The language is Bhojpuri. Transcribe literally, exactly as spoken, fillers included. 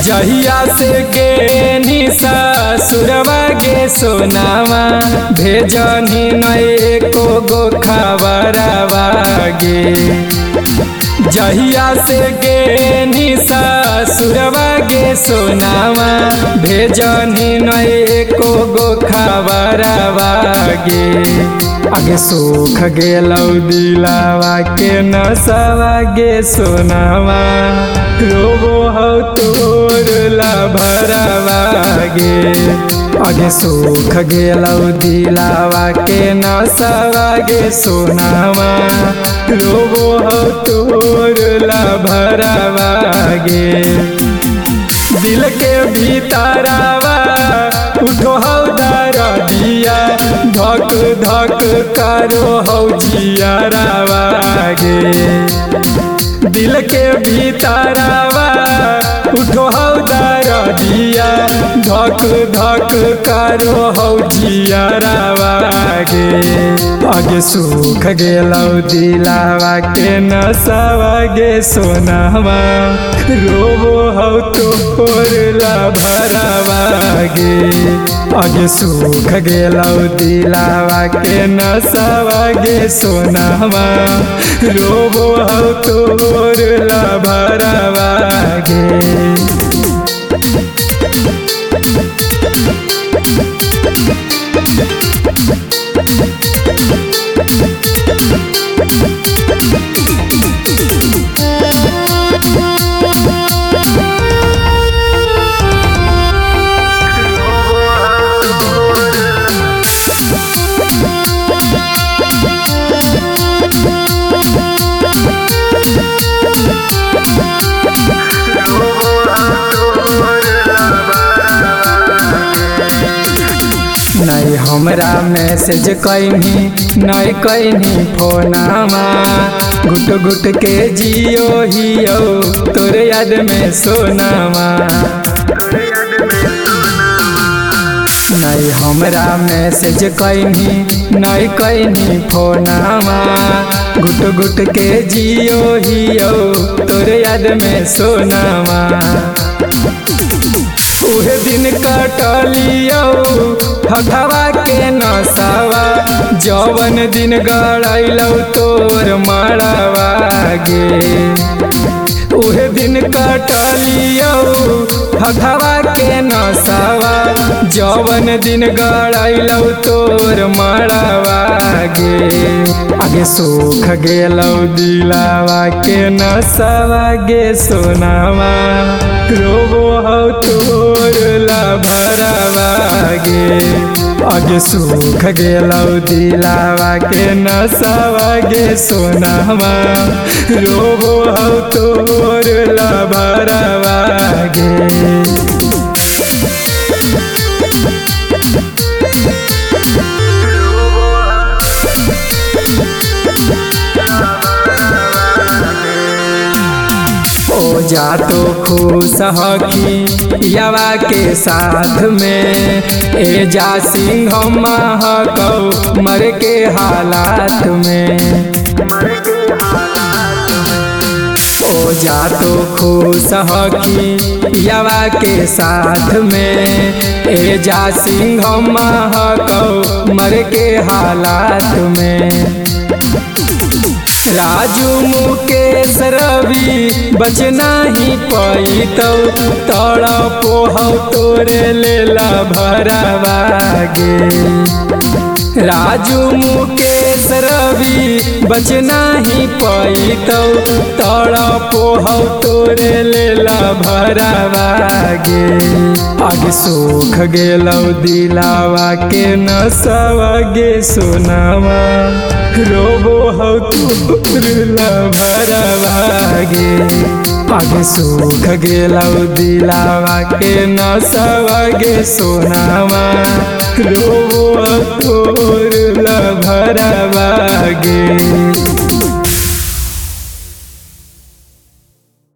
जहिया से गे ससुरवा गे सोनावा भेजनी नए को गो खबरवा गे। जहिया से गे ससुरवा गे सोनावा भेजनी नए को गो खबरवा गे। आगे सुख गेलौ दिलावा के नसवा गे सोनावा रोबो हौ तोर लभरवा गे। आगे सुख गेलौ दिलावा के नसवा गे सोनावा रोबो हौ तोर लभरवा गे। दिल के भीतरवा उठो हौ दरदिया धक धक करो हौ जियरवा गे। दिल के भीतरवा उठो हौ दरदिया धक धक करो हौ जियरवा गे। आगे सुख गेलौ दिलावा के नसवा गे सोनावा रोबो हौ तोर लभरवा गे। आगे सुख गेलौ दिलावा के नसवा गे सोनावा रोबो हौ तोर लभरवा गे। नहीं हमरा मैसेज कैनी नहीं कैनी फोनामा घुट घुट के जियो हियो तोरे याद में सोनामा। नहीं हमरा मैसेज कैनी नहीं कैनी फोनामा घुट घुट के जियो हियो तोरे याद में सोनामा। उहे दिन कटलियो हथवा के नसवा जवन दिन गड़ैलौ तोर मड़वा गे। उहे दिन कटलियो हथवा के नसवा जवन दिन गड़ैलौ तोर मड़वा गे। आगे सुख गेलौ दिलावा के नसवा गे सोनावा रोबो हौ तोर लभरवा गे। आगे सुख गेलौ दिलावा के नसवा गे सोनावा रोबो हौ तोर लभरवा गे। जा तो खुश हकी यावा के साथ में ए जा सिंह महकौ मर के हालात में। ओ जा तो खुश हकी यावा के साथ में ए जा सिंह महकौ मर के हालात में। राजू मुकेश रवि बचना ही पैतौ तड़पो हौ तोरे लेला भरवा गे। राजू मुकेश रवि बचना ही पैतौ तड़पो हौ तोरे लेला भरवा गे। आगे सुख गेलौ दिलावा के नसवा गे सोनावा रोबो हौ तोर लभरवा गे। आगे सुख गेलौ दिलावा के नसवा गे सोनावा रोबो हौ तोर लभरवा गे।